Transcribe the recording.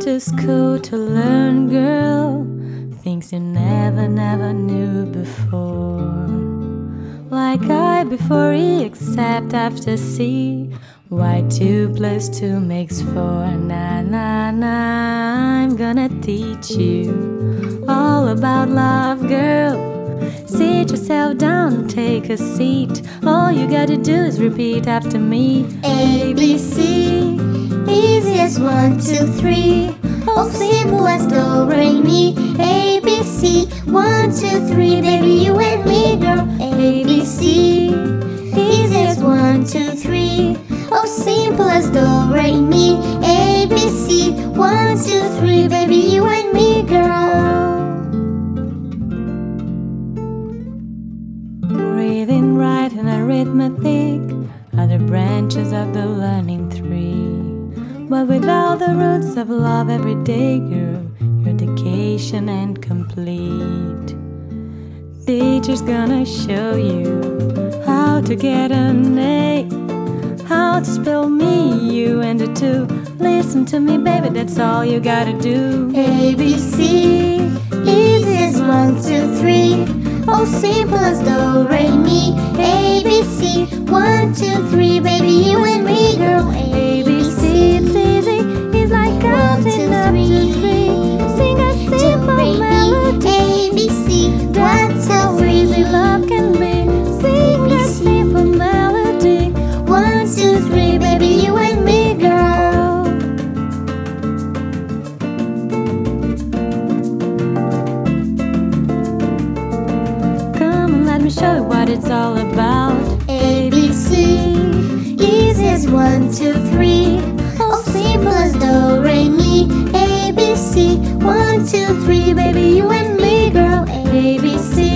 to school to learn, girl, things you never knew before. Like I before E except after C, why 2 + 2 makes 4. I'm gonna teach you all about love, girl. Sit yourself down and take a seat. All you gotta do is repeat after me. A, B, C, easy as 1, 2, 3. Oh, simple as do, re, mi. A, B, C, 1, 2, 3. Baby, you and me, girl. A, B, C, easy as 1, 2, 3. Oh, simple as do, re, mi. A, B, C, 1, 2, 3. Baby, you and me, girl. Reading, writing, arithmetic are the branches of the learning tree. But without the roots of love every day, girl, your education ain't complete. Teacher's gonna show you how to get an A, how to spell me, you, and the 2. Listen to me, baby, that's all you gotta do. A, B, C, easy as 1, 2, 3. Oh, simple as do, re, mi. A, B, C, 1, 2, 3. Baby, you and me, girl. A, B, C, it's easy. It's like counting up to 3. Sing a simple melody. A, B, C, 1, 2, 3. Easy love can be. Sing a simple melody. 1, 2, 3. Baby, you and me, girl. Come and let me show you what it's all about. A, B, C, easy as 1, 2, 3. Oh, simple as do, re, mi. A, B, C, 1, 2, 3. Baby, you and me, girl. A, B, C.